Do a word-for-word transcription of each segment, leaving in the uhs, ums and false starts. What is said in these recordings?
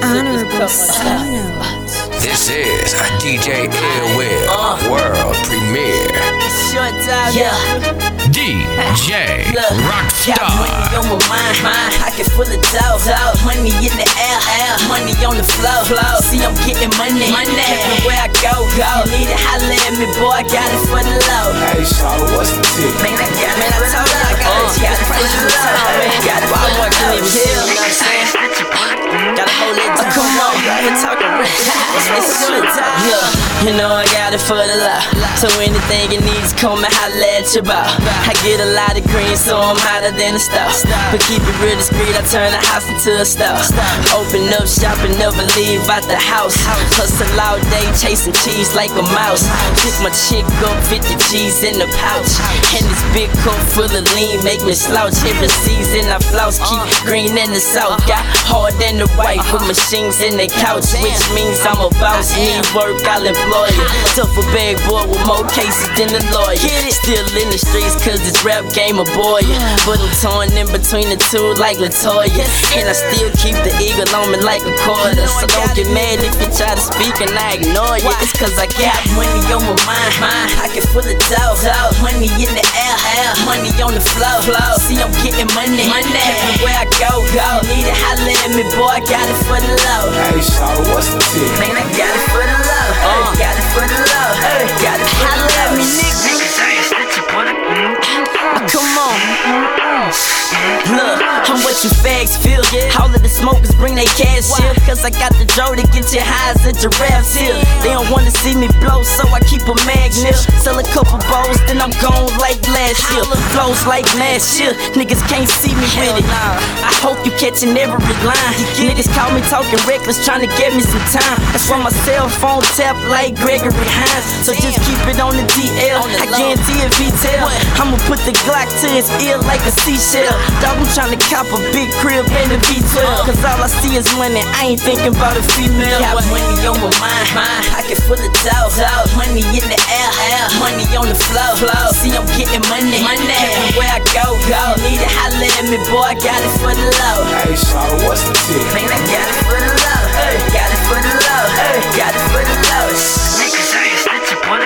Honorable Sonos. This is a D J Illwill uh, world premiere. Short time, yeah. D J Rockstar. Got money on my mind, mind. Pocket full of dough, dough. Money in the air, air. Money on the flow, flow. See, I'm getting money, money. Everywhere I go, go. You need it, holla at me, boy. I got it for the low. Hey, Shawty, what's the tip? Man, I got it, man. I told you I got it. Got it for the low. Got it for the low. Can't even tell, you know what I'm saying? Gotta hold it down. Come on, you talking rich. Yeah, you know I got it for the low. So anything you need is come and holla at your bow. I get a lot of green, so I'm hotter than a star. But keep it real discreet, I turn the house into a star. Open up shop and never leave out the house. Hustle all day, chasing cheese like a mouse. Pick my chick up, fifty G's in the pouch. And this big cup full of lean, make me slouch. Every season I flouse, keep green in the south. Got hard in the white, with machines in the couch. Which means I'm a boss, need work, I'll employ you. Tougher bag boy with more cases than a lawyer. Still in the streets cause this rap game a boy. But I'm torn in between the two like Latoya. And I still keep the eagle on me like a quarter. So don't get mad if you try to speak and I ignore you. It's cause I got money on my mind, mind. Pocket full of dough, dough. Money in the air, air. Money on the flow, flow. See I'm getting money, money. Everywhere I go, go. Need it, holla at me, boy. I got it for the low. Hey, Shawty, what's the tip? Man, I got it for the low. Uh, got it for the low. Got it for the low. Holla at me, nigga. Come on. Look, I'm what you fags feel. All of the smokers bring they cash here. Cause I got the dough to get your highs and giraffes here. They don't wanna see me blow, so I keep a magnet. Sell a couple bowls, then I'm gone like last year. Flows like last year, niggas can't see me with it. I hope you catching every line. Niggas call me talking reckless, trying to get me some time. That's why my cell phone tap like Gregory Hines. So just keep it on the D L, I guarantee if he tell, I'ma put the Glock to his ear like a seashell. Dog, I'm tryna cop a big crib and a V twelve. Cause all I see is money, I ain't thinking about a female. Got money on my mind, mind. Pocket full of dough, dough. Money in the air, air. Money on the flow, flow. See I'm getting money, money. Everywhere I go, go. Need it, holla at me, boy. I got it for the low. Hey, Shawty, what's the tip? Man, I got it for the low. Got it for the low. Got it for the low. Niggas ain't snitching, boy.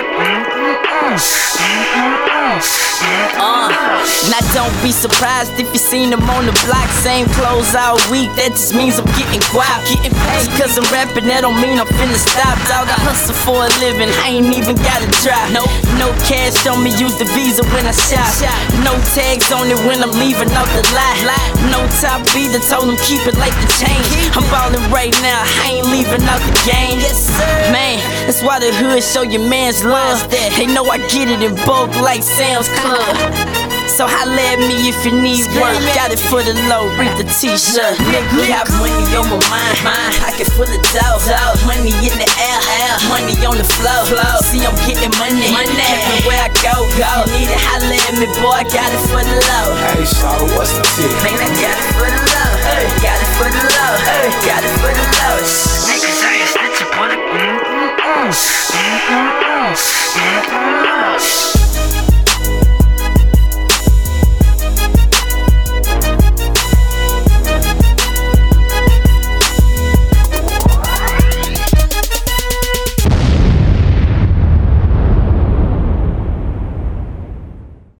Uh, now don't be surprised if you seen them on the block, same clothes all week. That just means I'm getting guap, getting paid. Cause I'm rapping, that don't mean I'm finna stop. Dog, I hustle for a living, I ain't even gotta drive. No, no cash on me, use the visa when I shop. No tags on it when I'm leaving out the lot. No top either, told them keep it like the chain. I'm ballin' right now, I ain't leaving out the game. Yes sir, man, that's why the hood show your man's love. They know I get it in bulk like Sam's Club. So holla at me if you need work. Got it for the low, read the t-shirt. Nigga, got money on my mind, mind. Pocket full of dough, dough. Money in the air, air. Money on the flow, flow. See I'm getting money, money. Everywhere I go, go. Need it, holla at me, boy. I got it for the low. Hey, Shawty, what's the tip? Man, I got it for the